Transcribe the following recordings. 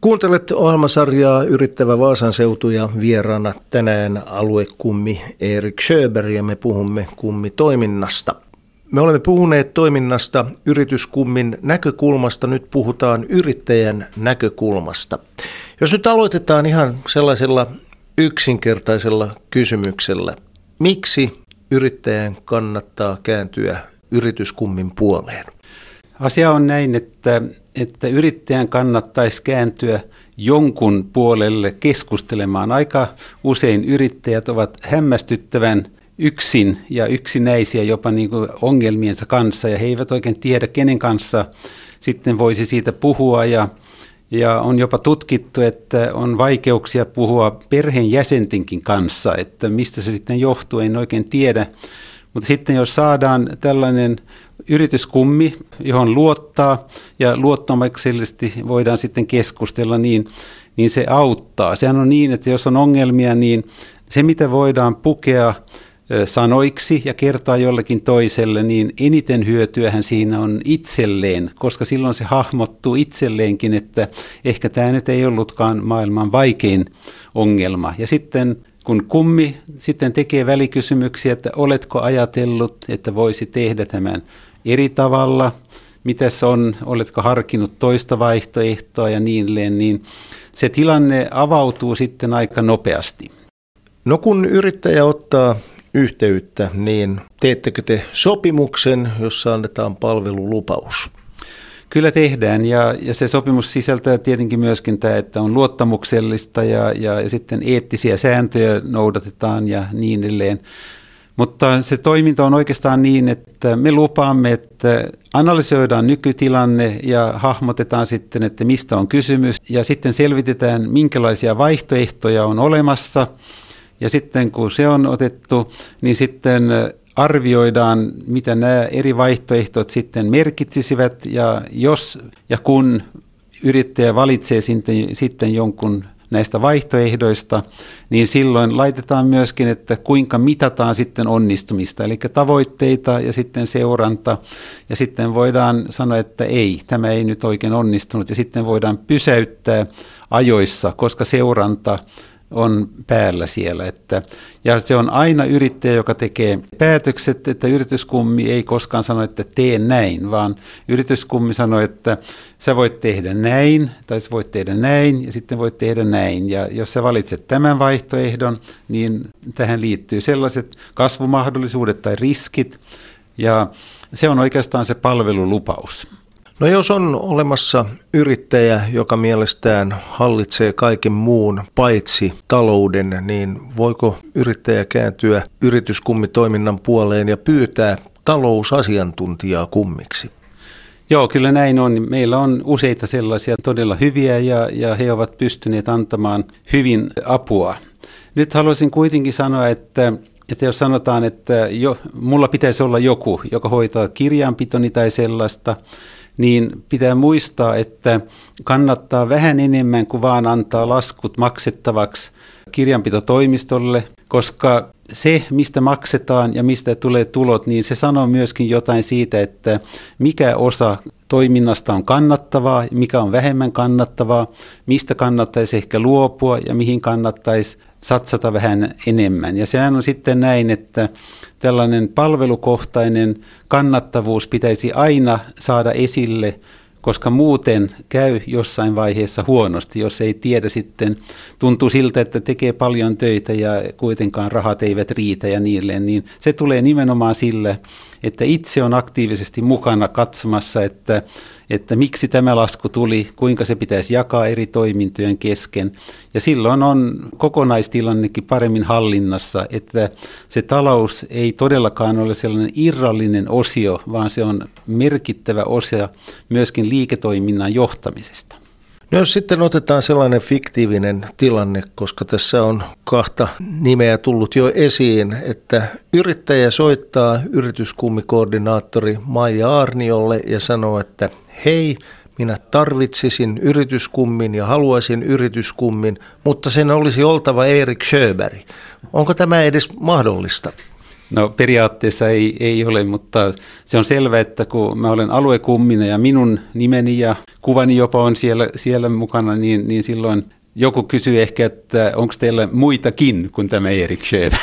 Kuuntelet ohjelmasarjaa Yrittävä Vaasan seutu ja vieraana tänään aluekummi Erik Sjöberg ja me puhumme kummitoiminnasta. Me olemme puhuneet toiminnasta yrityskummin näkökulmasta, nyt puhutaan yrittäjän näkökulmasta. Jos nyt aloitetaan ihan sellaisella yksinkertaisella kysymyksellä, miksi yrittäjän kannattaa kääntyä yrityskummin puoleen? Asia on näin, että yrittäjän kannattaisi kääntyä jonkun puolelle keskustelemaan. Aika usein yrittäjät ovat hämmästyttävän yksin ja yksinäisiä jopa niin kuin ongelmiensa kanssa ja he eivät oikein tiedä, kenen kanssa sitten voisi siitä puhua ja on jopa tutkittu, että on vaikeuksia puhua perheenjäsentenkin kanssa, että mistä se sitten johtuu, en oikein tiedä. Mutta sitten jos saadaan tällainen yrityskummi, johon luottaa ja luottamuksellisesti voidaan sitten keskustella, niin se auttaa. Sehän on niin, että jos on ongelmia, niin se mitä voidaan pukea sanoiksi ja kertaa jollekin toiselle, niin eniten hyötyähän siinä on itselleen, koska silloin se hahmottuu itselleenkin, että ehkä tämä nyt ei ollutkaan maailman vaikein ongelma. Ja sitten kun kummi sitten tekee välikysymyksiä, että oletko ajatellut, että voisi tehdä tämän eri tavalla, mitäs on, oletko harkinnut toista vaihtoehtoa ja niin edelleen, niin se tilanne avautuu sitten aika nopeasti. No kun yrittäjä ottaa yhteyttä, niin teettekö te sopimuksen, jossa annetaan palvelulupaus? Kyllä tehdään ja se sopimus sisältää tietenkin myöskin tämä, että on luottamuksellista ja sitten eettisiä sääntöjä noudatetaan ja niin edelleen. Mutta se toiminta on oikeastaan niin, että me lupaamme, että analysoidaan nykytilanne ja hahmotetaan sitten, että mistä on kysymys ja sitten selvitetään, minkälaisia vaihtoehtoja on olemassa. Ja sitten kun se on otettu, niin sitten arvioidaan, mitä nämä eri vaihtoehtot sitten merkitsisivät ja jos ja kun yrittäjä valitsee sitten jonkun näistä vaihtoehdoista, niin silloin laitetaan myöskin, että kuinka mitataan sitten onnistumista, eli tavoitteita ja sitten seuranta ja sitten voidaan sanoa, että ei, tämä ei nyt oikein onnistunut ja sitten voidaan pysäyttää ajoissa, koska seuranta on päällä siellä. Ja se on aina yrittäjä, joka tekee päätökset, että yrityskummi ei koskaan sano, että tee näin, vaan yrityskummi sanoo, että sä voit tehdä näin, tai sä voit tehdä näin, ja sitten voit tehdä näin. Ja jos sä valitset tämän vaihtoehdon, niin tähän liittyy sellaiset kasvumahdollisuudet tai riskit, ja se on oikeastaan se palvelulupaus. No jos on olemassa yrittäjä, joka mielestään hallitsee kaiken muun paitsi talouden, niin voiko yrittäjä kääntyä yrityskummitoiminnan puoleen ja pyytää talousasiantuntijaa kummiksi? Joo, kyllä näin on. Meillä on useita sellaisia todella hyviä ja he ovat pystyneet antamaan hyvin apua. Nyt haluaisin kuitenkin sanoa, että jos sanotaan, että mulla pitäisi olla joku, joka hoitaa kirjanpitoni tai sellaista, niin pitää muistaa, että kannattaa vähän enemmän kuin vaan antaa laskut maksettavaksi kirjanpitotoimistolle, koska se, mistä maksetaan ja mistä tulee tulot, niin se sanoo myöskin jotain siitä, että mikä osa toiminnasta on kannattavaa, mikä on vähemmän kannattavaa, mistä kannattaisi ehkä luopua ja mihin kannattaisi satsata vähän enemmän. Ja sehän on sitten näin, että tällainen palvelukohtainen kannattavuus pitäisi aina saada esille, koska muuten käy jossain vaiheessa huonosti, jos ei tiedä sitten, tuntuu siltä, että tekee paljon töitä ja kuitenkaan rahat eivät riitä ja niin edelleen, niin se tulee nimenomaan sillä, että itse on aktiivisesti mukana katsomassa, että miksi tämä lasku tuli, kuinka se pitäisi jakaa eri toimintojen kesken. Ja silloin on kokonaistilannekin paremmin hallinnassa, että se talous ei todellakaan ole sellainen irrallinen osio, vaan se on merkittävä osa myöskin liiketoiminnan johtamisesta. No jos sitten otetaan sellainen fiktiivinen tilanne, koska tässä on kahta nimeä tullut jo esiin, että yrittäjä soittaa yrityskummikoordinaattori Maija Aarniolle ja sanoo, että hei, minä tarvitsisin yrityskummin ja haluaisin yrityskummin, mutta sen olisi oltava Erik Sjöberg. Onko tämä edes mahdollista? No periaatteessa ei ole, mutta se on selvä, että kun mä olen aluekummina ja minun nimeni ja kuvani jopa on siellä mukana, niin silloin joku kysyy ehkä, että onko teillä muitakin kuin tämä Erik Sjöberg?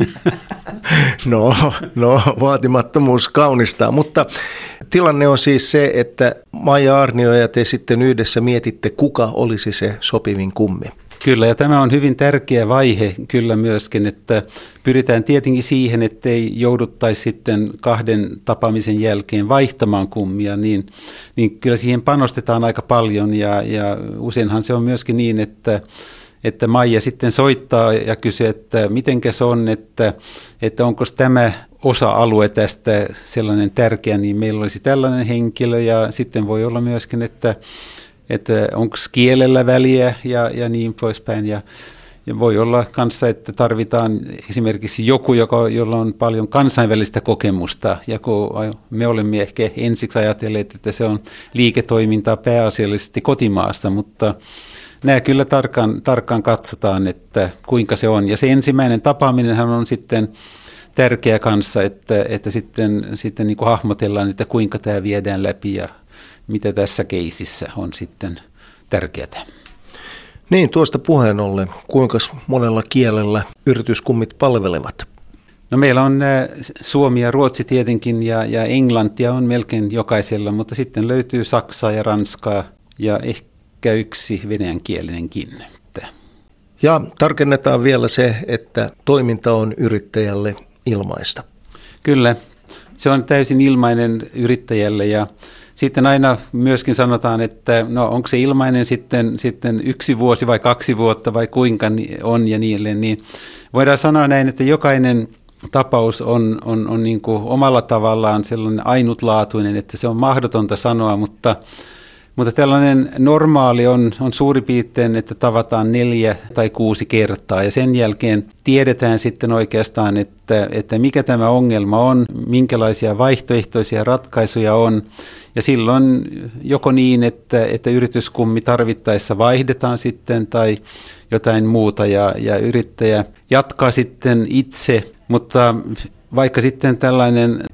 No, vaatimattomuus kaunistaa, mutta tilanne on siis se, että Maija Aarnio ja te sitten yhdessä mietitte, kuka olisi se sopivin kummi. Kyllä, ja tämä on hyvin tärkeä vaihe kyllä myöskin, että pyritään tietenkin siihen, ettei jouduttaisi sitten 2 tapaamisen jälkeen vaihtamaan kummia, niin kyllä siihen panostetaan aika paljon, ja useinhan se on myöskin niin, että Maija sitten soittaa ja kysyy, että mitenkäs on, että onko tämä osa-alue tästä sellainen tärkeä, niin meillä olisi tällainen henkilö, ja sitten voi olla myöskin, että onko kielellä väliä ja niin poispäin. Ja voi olla kanssa, että tarvitaan esimerkiksi joku, jolla on paljon kansainvälistä kokemusta. Ja kun me olemme ehkä ensiksi ajatelleet, että se on liiketoimintaa pääasiallisesti kotimaasta, mutta nämä kyllä tarkkaan katsotaan, että kuinka se on. Ja se ensimmäinen tapaaminenhan on sitten tärkeä kanssa, että sitten niin kuin hahmotellaan, että kuinka tämä viedään läpi ja mitä tässä keisissä on sitten tärkeää. Niin, tuosta puheen ollen, kuinka monella kielellä yrityskummit palvelevat? No meillä on suomi ja ruotsi tietenkin ja englantia on melkein jokaisella, mutta sitten löytyy saksaa ja ranskaa ja ehkä yksi venäjänkielinenkin. Ja tarkennetaan vielä se, että toiminta on yrittäjälle ilmaista. Kyllä, se on täysin ilmainen yrittäjälle ja sitten aina myöskin sanotaan, että no onko se ilmainen sitten 1 vuosi vai 2 vuotta vai kuinka on ja niille, niin voidaan sanoa näin, että jokainen tapaus on niin kuin omalla tavallaan sellainen ainutlaatuinen, että se on mahdotonta sanoa, mutta tällainen normaali on suurin piirtein, että tavataan 4 tai 6 kertaa ja sen jälkeen tiedetään sitten oikeastaan, että mikä tämä ongelma on, minkälaisia vaihtoehtoisia ratkaisuja on ja silloin joko niin, että yrityskummi tarvittaessa vaihdetaan sitten tai jotain muuta ja yrittäjä jatkaa sitten itse, mutta vaikka sitten tällainen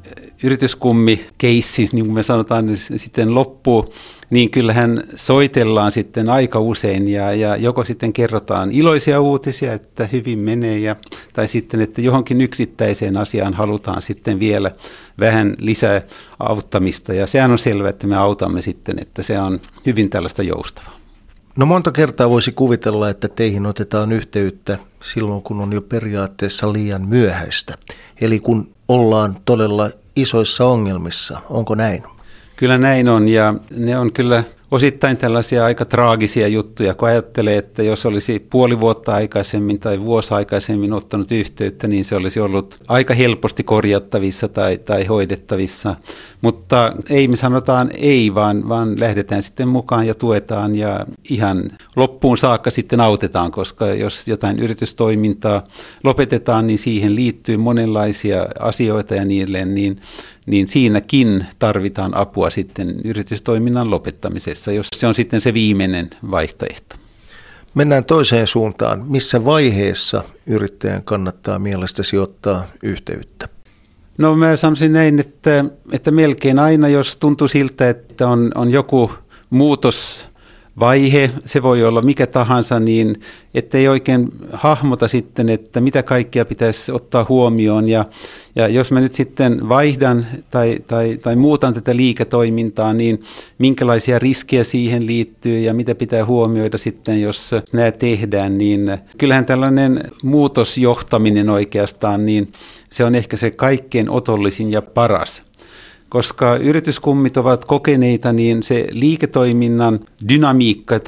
yrityskummi-keissi, niin kuin me sanotaan, niin sitten loppuu, niin kyllähän soitellaan sitten aika usein ja joko sitten kerrotaan iloisia uutisia, että hyvin menee, tai sitten, että johonkin yksittäiseen asiaan halutaan sitten vielä vähän lisää auttamista. Ja sehän on selvää, että me autamme sitten, että se on hyvin tällaista joustavaa. No monta kertaa voisi kuvitella, että teihin otetaan yhteyttä silloin, kun on jo periaatteessa liian myöhäistä. Eli kun ollaan todella isoissa ongelmissa. Onko näin? Kyllä näin on ja ne on kyllä osittain tällaisia aika traagisia juttuja, kun ajattelee, että jos olisi puoli vuotta aikaisemmin tai vuosi aikaisemmin ottanut yhteyttä, niin se olisi ollut aika helposti korjattavissa tai hoidettavissa. Mutta ei me sanotaan ei, vaan lähdetään sitten mukaan ja tuetaan ja ihan loppuun saakka sitten autetaan, koska jos jotain yritystoimintaa lopetetaan, niin siihen liittyy monenlaisia asioita ja niin siinäkin tarvitaan apua sitten yritystoiminnan lopettamisessa, jos se on sitten se viimeinen vaihtoehto. Mennään toiseen suuntaan. Missä vaiheessa yrittäjän kannattaa mielestäsi ottaa yhteyttä? No mä sanoisin näin, että melkein aina, jos tuntuu siltä, että on joku muutosvaihe, se voi olla mikä tahansa, niin ettei oikein hahmota sitten, että mitä kaikkea pitäisi ottaa huomioon. Ja jos mä nyt sitten vaihdan tai muutan tätä liiketoimintaa, niin minkälaisia riskejä siihen liittyy ja mitä pitää huomioida sitten, jos nämä tehdään, niin kyllähän tällainen muutosjohtaminen oikeastaan, niin se on ehkä se kaikkein otollisin ja paras. Koska yrityskummit ovat kokeneita, niin se liiketoiminnan dynamiikka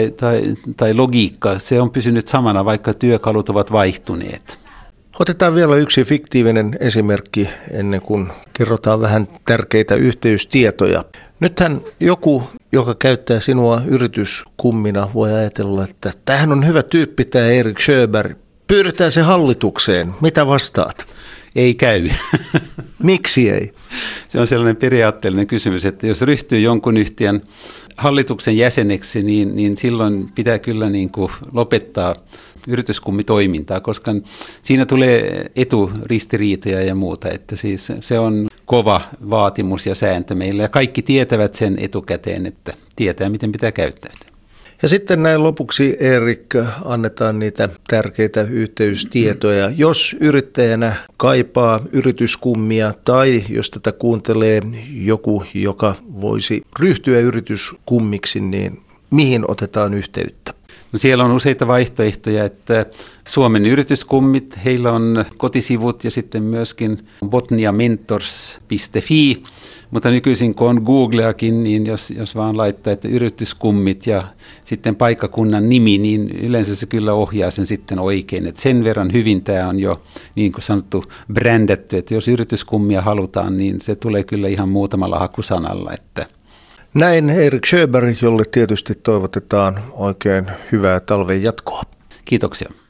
tai logiikka, se on pysynyt samana, vaikka työkalut ovat vaihtuneet. Otetaan vielä yksi fiktiivinen esimerkki ennen kuin kerrotaan vähän tärkeitä yhteystietoja. Nythän joku, joka käyttää sinua yrityskummina, voi ajatella, että tämähän on hyvä tyyppi tämä Erik Sjöberg. Pyydetään se hallitukseen. Mitä vastaat? Ei käy. Miksi ei? Se on sellainen periaatteellinen kysymys, että jos ryhtyy jonkun yhtiön hallituksen jäseneksi, niin silloin pitää kyllä niin kuin lopettaa yrityskummitoimintaa, koska siinä tulee eturistiriitoja ja muuta, että siis se on kova vaatimus ja sääntö meillä ja kaikki tietävät sen etukäteen, että tietää miten pitää käyttäytyä. Ja sitten näin lopuksi, Erik, annetaan niitä tärkeitä yhteystietoja. Jos yrittäjänä kaipaa yrityskummia tai jos tätä kuuntelee joku, joka voisi ryhtyä yrityskummiksi, niin mihin otetaan yhteyttä? No siellä on useita vaihtoehtoja, että Suomen yrityskummit, heillä on kotisivut ja sitten myöskin botniamentors.fi, mutta nykyisin kun on Googleakin, niin jos vaan laittaa, että yrityskummit ja sitten paikkakunnan nimi, niin yleensä se kyllä ohjaa sen sitten oikein. Että sen verran hyvin tämä on jo niin kuin sanottu brändätty, että jos yrityskummia halutaan, niin se tulee kyllä ihan muutamalla hakusanalla, että näin Erik Sjöberg, jolle tietysti toivotetaan oikein hyvää talven jatkoa. Kiitoksia.